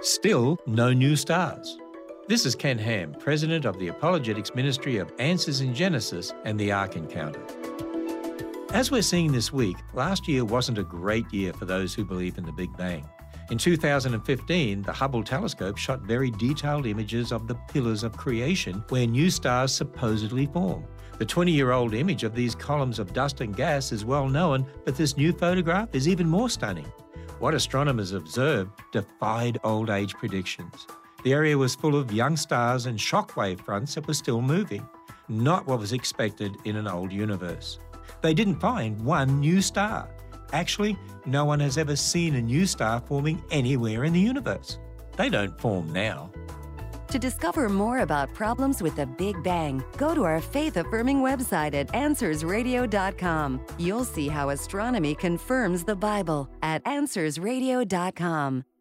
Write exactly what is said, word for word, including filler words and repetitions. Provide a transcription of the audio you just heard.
Still, no new stars. This is Ken Ham, President of the Apologetics Ministry of Answers in Genesis and the Ark Encounter. As we're seeing this week, last year wasn't a great year for those who believe in the Big Bang. In two thousand fifteen, the Hubble telescope shot very detailed images of the pillars of creation where new stars supposedly form. The twenty-year-old image of these columns of dust and gas is well known, but this new photograph is even more stunning. What astronomers observed defied old age predictions. The area was full of young stars and shockwave fronts that were still moving, not what was expected in an old universe. They didn't find one new star. Actually, no one has ever seen a new star forming anywhere in the universe. They don't form now. To discover more about problems with the Big Bang, go to our faith-affirming website at answers radio dot com. You'll see how astronomy confirms the Bible at answers radio dot com.